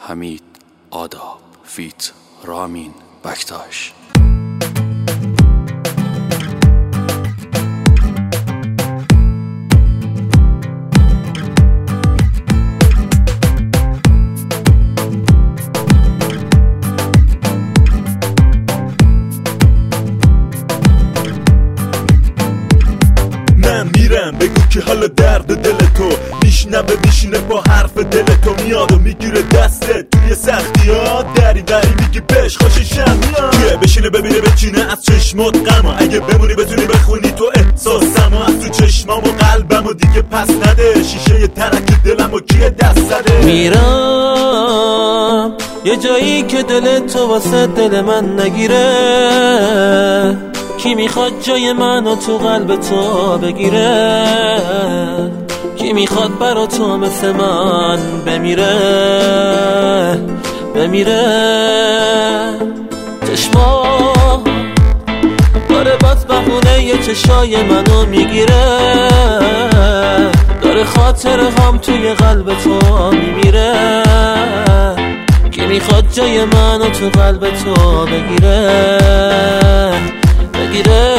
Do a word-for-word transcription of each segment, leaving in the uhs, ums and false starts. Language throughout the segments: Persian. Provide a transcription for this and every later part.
حمید آداب فیت رامین بکتاش. من میرم بگو که حالا درد دل تو میشنوه میشینه با حرف دل تو میاد و میگیره دسته توی سختی ها دری دری میگی بش خوششم میاد که بشینه ببینه بچینه از چشمات غم اگه بمونی بتونی بخونی تو احساسم و از تو چشمام و قلبم و دیگه پس نده شیشه ترک دلم و کیه دست زده. میرم یه جایی که دل تو واسه دل من نگیره، کی میخواد جای منو تو قلب تو بگیره، کی میخواد برا تو مثل من بمیره بمیره. چشما داره باز بخونه یه چشای منو میگیره، داره خاطر هم توی قلب تو میمیره، کی میخواد جای منو تو قلب تو بگیره بگیره.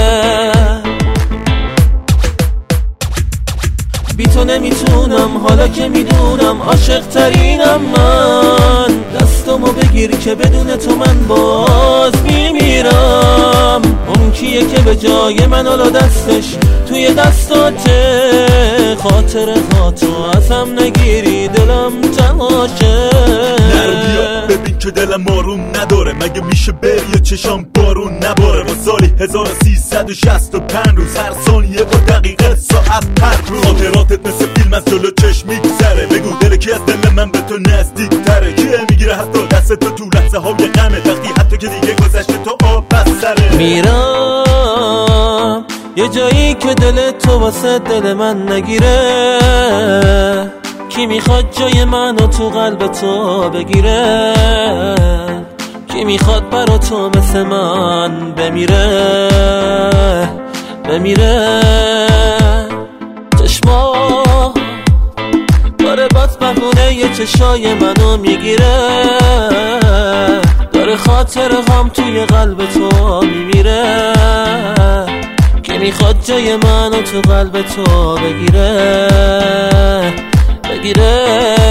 بی تو نمیتونم حالا که میدونم عاشق ترینم من، دستمو بگیر که بدون تو من باز میمیرم. اون کیه که به جای من حالا دستش توی دستاته، خاطر خاطر ازم نگیری دلم تماشه. نرو بیا ببین که دلم آروم نداره، مگه میشه بری چشام بارون نباره. با سالی هزار و سیصد و شصت و پنج روز هر ثانیه با دقیقه ساعت پر روز خاطراتت مثل فیلم از جلو چشم میگذره. بگو دل کی از دل من به تو نزدیک تره، کیه میگیره حتی دست تو تو لحظه های غمه، وقتی حتی که دیگه گذشته تو آب بس سره. میرم یه جایی که دل تو واسه دل من نگیره، کی میخواد جای منو تو قلب تو بگیره، کی میخواد برا تو مثل من بمیره بمیره. چشما داره باز بخونه یه چشای منو میگیره، داره خاطر هم توی قلب تو میمیره، کی میخواد جای منو تو قلب تو بگیره بگیره.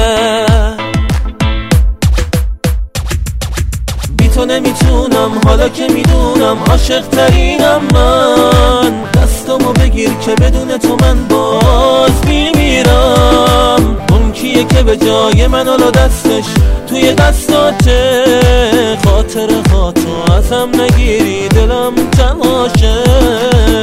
بی تو نمیتونم حالا که میدونم عاشق ترینم من، دستمو بگیر که بدون تو من باز میمیرم. اون کیه که به جای من حالا دستش توی دستاته، خاطر خاطر ازم نگیری دلم تماشه.